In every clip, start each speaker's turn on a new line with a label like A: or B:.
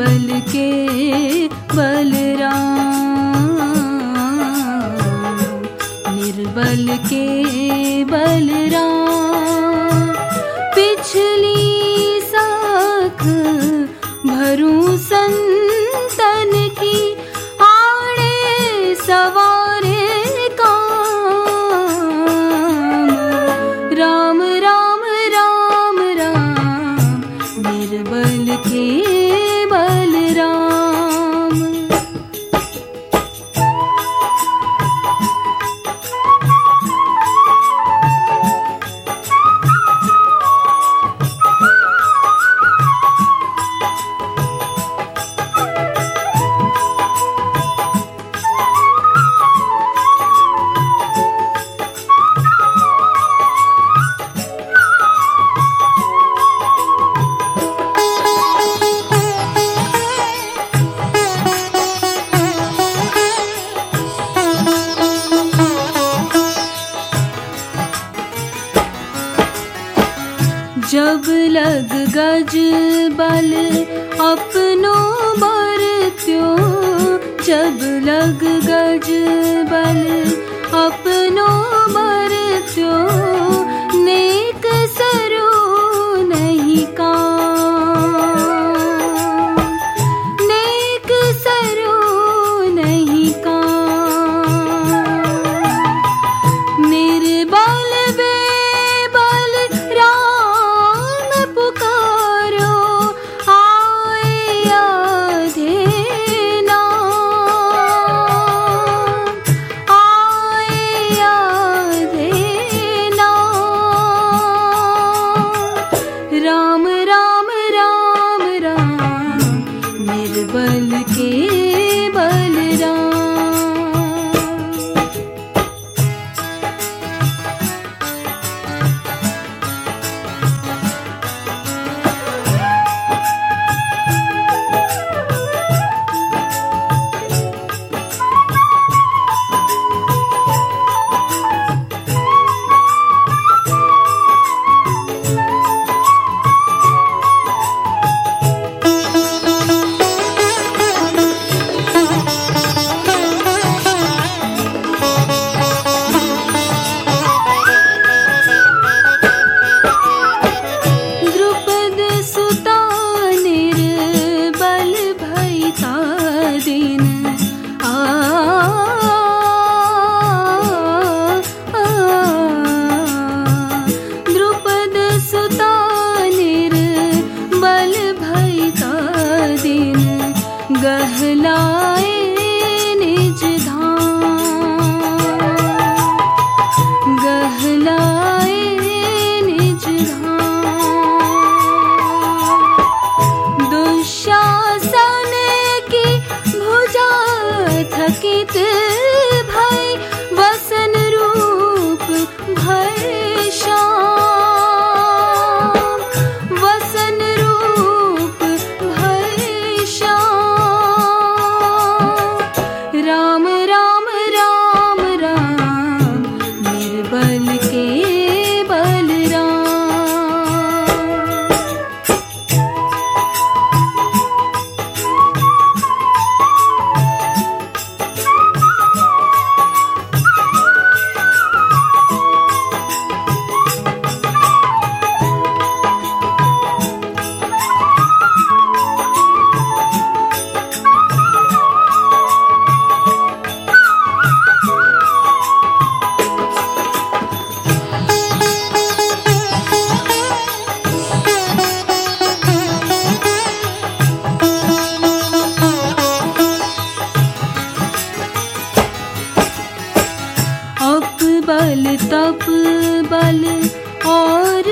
A: निर्बल के बलराम, निर्बल के बलराम। पिछली साख भरूं संतन की, आड़े सवारे काम। राम राम राम राम, निर्बल के बलराम। जब लग गज बल अपनो बरत्यो, जब लग गज बल अपनो बरत्यो। नेक सरो नहीं काम, नेक सरो नहीं काम। निर्बल बेबल राम पुकारो, आए आधे नाम, आए आधे नाम। राम राम राम राम, निर्बल के बलराम। गहलाए निज धाम, गहलाए निज धाम। दुशासन की भुजा थकित भय, वसन रूप भय श्याम, वसन रूप भय श्याम। राम राम राम राम, निर्बल के बलराम। बल तप बल और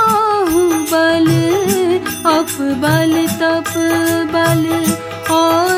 A: बाहुबल, अप बल तप बल और